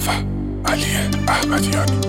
مصطفی علی احمدیانی.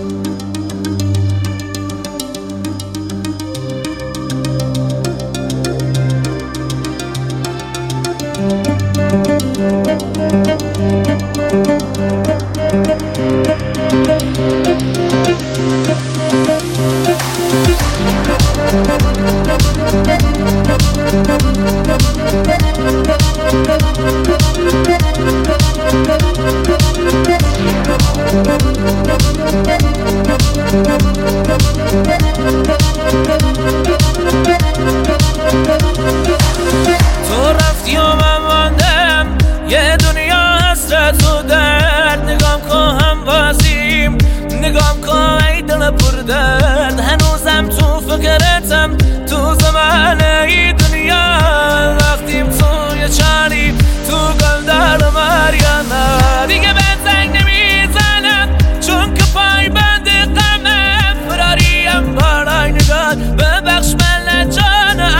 تو رفتی و من ماندم، یه دنیا حسرت و درد. نگام کن هم بازیم، نگام کن ای دل پر درد. هنوزم تو فکرتم، تو زمان ای دنیا. رفتیم توی چانی، تو گلدر مریانه. دیگه به زنگ نمیزنم چون که پای بند غمم. فراریم بالای نگاه، ببخش من جانم.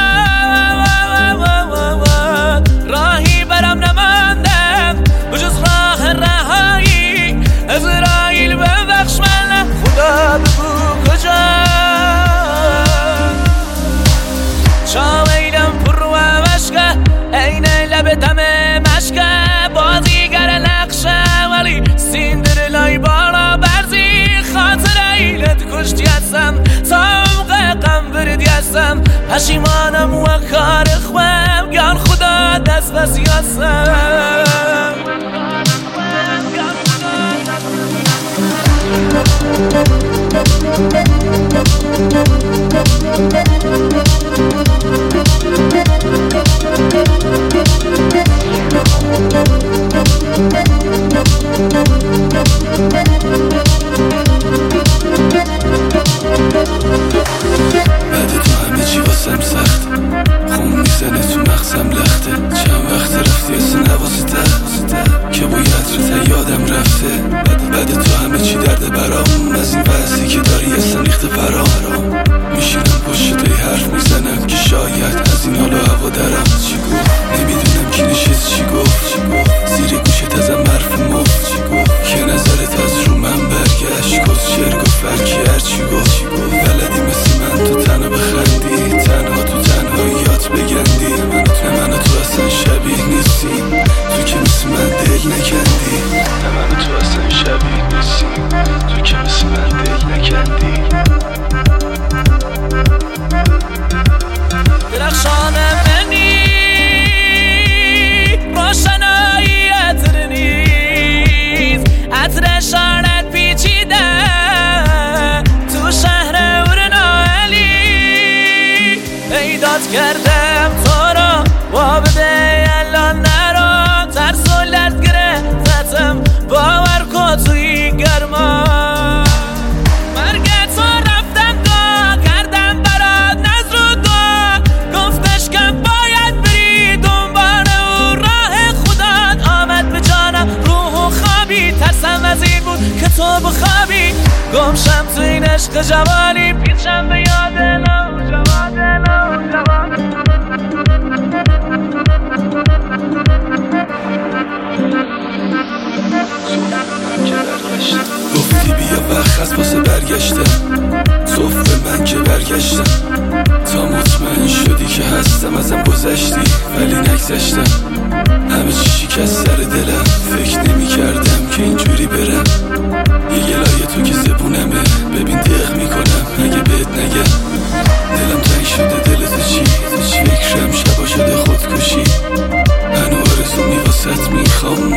راهی برم نماندم بجز راه رهایی. عزراییل ببخش من، خدا بگو کجا. چاویلم پر و مشکه، این لب دم مشکه. بازیگر نقشه ولی سیندرلای بالا برزی. خاطر ایلت کشتی هستم، سامقه غم بردی هستم. پشیمانم و کار خوام، گان خدا دست بسی هستم. بعد تو همه چی واسم سخت، خون میزنه تو مغزم لخته. چند وقت رفتی اصلا نوازته که با یادت یادم رفته. بعد تو همه چی درد برام، از این وضعی که داری اصلا ریخته فرام. میشینم پشت توی حرف میزنم که شاید از این حالا هوا درم. چی گفت نمیدونم کی نشست، چی گفت زیر گوشت ازم حرف مفت. چی گفت که نظرت از رو من برگشت، کس شعر گفت فرکی هرچی گفت. بلدی مثل من تو تنها بخندی، تنها تو تنهاییات بگندی. من تو اصلا شبیه نیستی، تو که مثل من دل نکندی. من تو اصلا شبیه نیستی، تو که مثل من دل نکندی. درخشان منی روشنایی عطر نیست، عطر شانت پیچیده تو شهر ورنالی. ایداد کردم تو رو با بده الان نرو. ترس و لرد گرفتم، باور کن تو این گرما. مرگ تو رفتم دعا کردم برات نظر و دعا. گفتش که باید بری دنبال او، راه خودت آمد به جانم. روح و خوابی ترسم از این بود که تو بخوابی. گمشم تو این عشق جوانی، پیچم به یاد نوجوان. گفتی بیا وقت از پاسه برگشتم، صف من که برگشتم. تا مطمئن شدی که هستم ازم گذشتی ولی نگذشتم. همه چی شکست سر دلم، فکر نمی کردم که اینجوری برم. یه گلای تو که زبونمه، ببین دق میکنم اگه بهت نگم. دلم تنگ شده دل تو چی فکرم شبا شده خودکشی. من آرزو میواسط میخوام